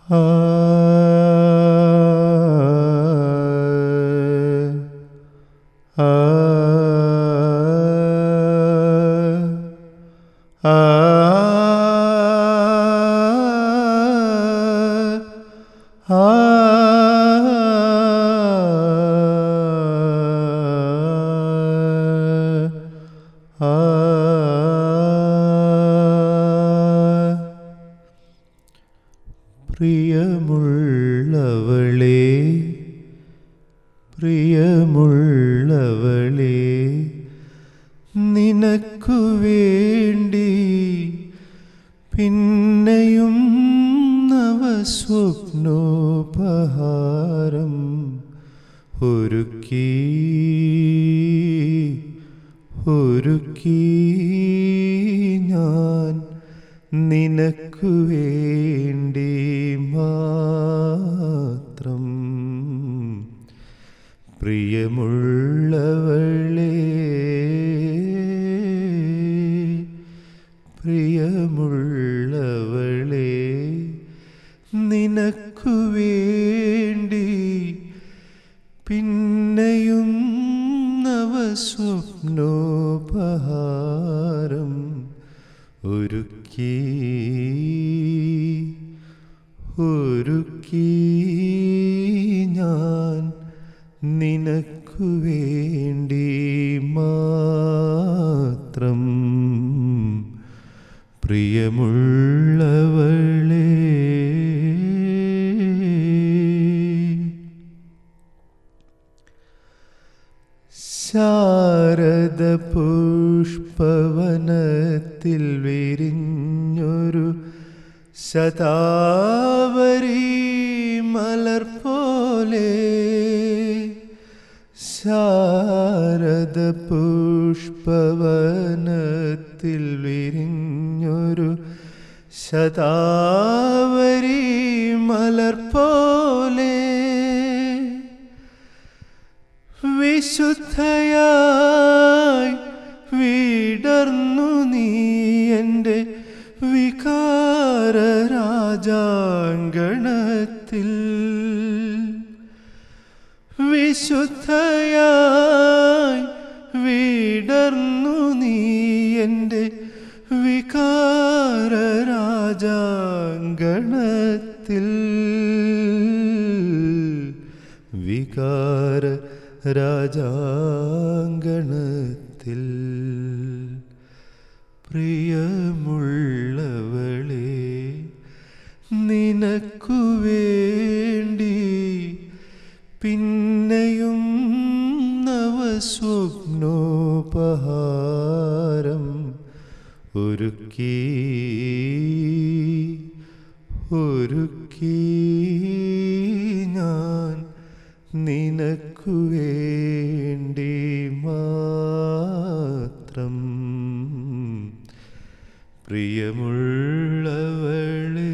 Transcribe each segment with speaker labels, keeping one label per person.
Speaker 1: പ്രിയമുള്ളവളേ, പ്രിയമുള്ളവളേ, നിനക്കു വേണ്ടി പിന്നെയും നവസ്വപ്നോപഹാരം ഒരുക്കി ഞാൻ നിനക്കു വേണ്ടി മാത്രം. പ്രിയമുള്ളവളേ, പ്രിയമുള്ളവളേ, നിനക്കു വേണ്ടി പിന്നെയും നവസ്വപ്നോപഹാരം ഒരുക്കി ഞാൻ നിനക്കു വേണ്ടി മാത്രം. പ്രിയമുള്ളവളേ, ശാരദ പുഷ്പവനത്തിൽ വിരിഞ്ഞൊരു ശതാവരി മലർ പോലെ, ശാരദ പുഷ്പവനത്തിൽ വിരിഞ്ഞൊരു ശതാവരി മലർ പോലെ, വിശുദ്ധയായി വിടർന്നു നീ എൻ്റെ വികാരരാജാങ്കണത്തിൽ, വിശുദ്ധയായി വിടർന്നു നീ എൻ്റെ വികാരരാജാങ്കണത്തിൽ, വികാരരാജാങ്കണത്തിൽ. പ്രിയമുള്ളവളേ, നിനക്കു വേണ്ടി പിന്നെയും നവസ്വപ്നോപഹാരം ഒരുക്കി ഞാൻ നിനക്കു വേണ്ടി മാത്രം. പ്രിയമുള്ളവളേ,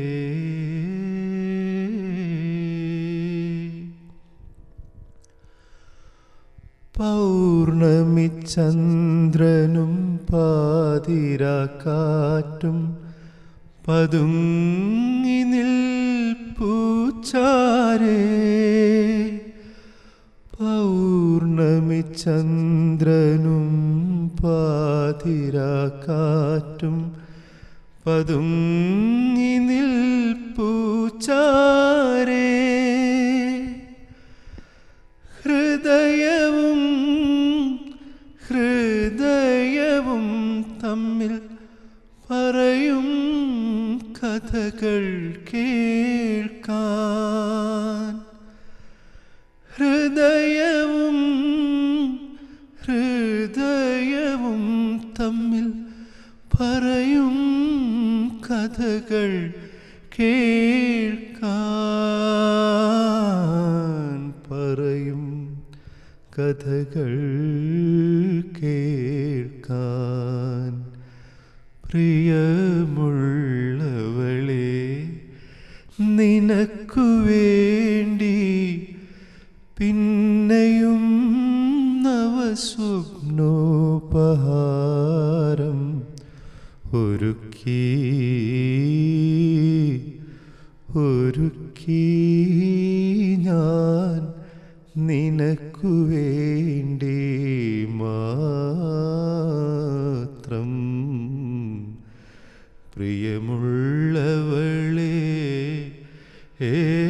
Speaker 1: പൗർണമി ചന്ദ്രനും പാതിരാക്കാറ്റും പതുങ്ങി നിൽപ്പൂച്ചാരേ, പൗർണമി ചന്ദ്രനും പാതിരാക്കാറ്റും പതുങ്ങി നിൽപ്പൂച്ചാരേ, ഹൃദയവും തമ്മിൽ പറയും കഥകൾ കേൾക്കാൻ, ഹൃദയവും തമ്മിൽ പറയും കഥകൾ കേൾക്കാൻ, പറയും കഥകൾ കേൾക്കാൻ. പ്രിയമുള്ളവളേ, നിനക്കു വേണ്ടി പിന്നെയും നവസ്വപ്നോപഹാരം ഒരുക്കി ഒരുക്കി ഞാൻ നിനക്കു വേണ്ടി മാത്രം. പ്രിയമുള്ളവളെ